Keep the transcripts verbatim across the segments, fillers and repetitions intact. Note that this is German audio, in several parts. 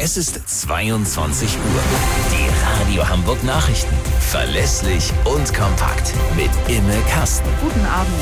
Es ist zweiundzwanzig Uhr. Die Radio Hamburg Nachrichten. Verlässlich und kompakt mit Imme Kasten. Guten Abend.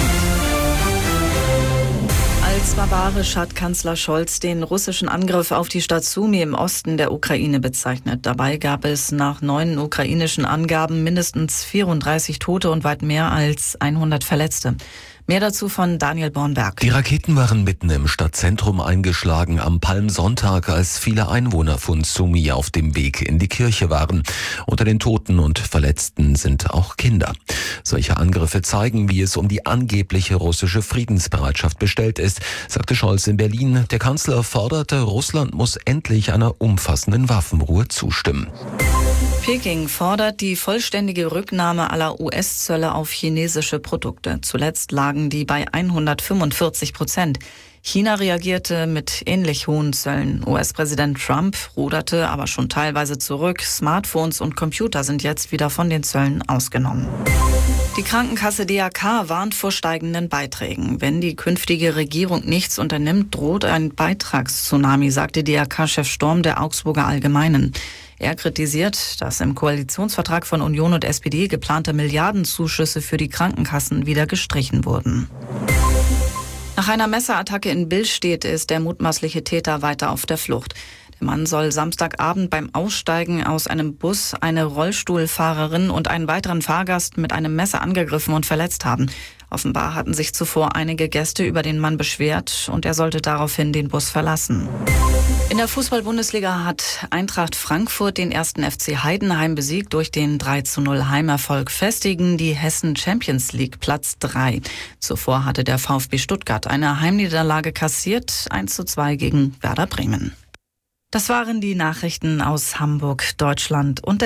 Als barbarisch hat Kanzler Scholz den russischen Angriff auf die Stadt Sumy im Osten der Ukraine bezeichnet. Dabei gab es nach neuen ukrainischen Angaben mindestens vierunddreißig Tote und weit mehr als hundert Verletzte. Mehr dazu von Daniel Bornberg. Die Raketen waren mitten im Stadtzentrum eingeschlagen am Palmsonntag, als viele Einwohner von Sumy auf dem Weg in die Kirche waren. Unter den Toten und Verletzten sind auch Kinder. Solche Angriffe zeigen, wie es um die angebliche russische Friedensbereitschaft bestellt ist, sagte Scholz in Berlin. Der Kanzler forderte, Russland muss endlich einer umfassenden Waffenruhe zustimmen. Peking fordert die vollständige Rücknahme aller U S-Zölle auf chinesische Produkte. Zuletzt lagen die bei hundertfünfundvierzig Prozent. China reagierte mit ähnlich hohen Zöllen. U S-Präsident Trump ruderte aber schon teilweise zurück. Smartphones und Computer sind jetzt wieder von den Zöllen ausgenommen. Die Krankenkasse D A K warnt vor steigenden Beiträgen. Wenn die künftige Regierung nichts unternimmt, droht ein Beitragstsunami, sagte D A K-Chef Storm der Augsburger Allgemeinen. Er kritisiert, dass im Koalitionsvertrag von Union und S P D geplante Milliardenzuschüsse für die Krankenkassen wieder gestrichen wurden. Nach einer Messerattacke in Billstedt ist der mutmaßliche Täter weiter auf der Flucht. Der Mann soll Samstagabend beim Aussteigen aus einem Bus eine Rollstuhlfahrerin und einen weiteren Fahrgast mit einem Messer angegriffen und verletzt haben. Offenbar hatten sich zuvor einige Gäste über den Mann beschwert und er sollte daraufhin den Bus verlassen. In der Fußball-Bundesliga hat Eintracht Frankfurt den ersten F C Heidenheim besiegt. Durch den drei zu null Heimerfolg festigen die Hessen Champions League Platz drei. Zuvor hatte der VfB Stuttgart eine Heimniederlage kassiert, eins zu zwei gegen Werder Bremen. Das waren die Nachrichten aus Hamburg, Deutschland und der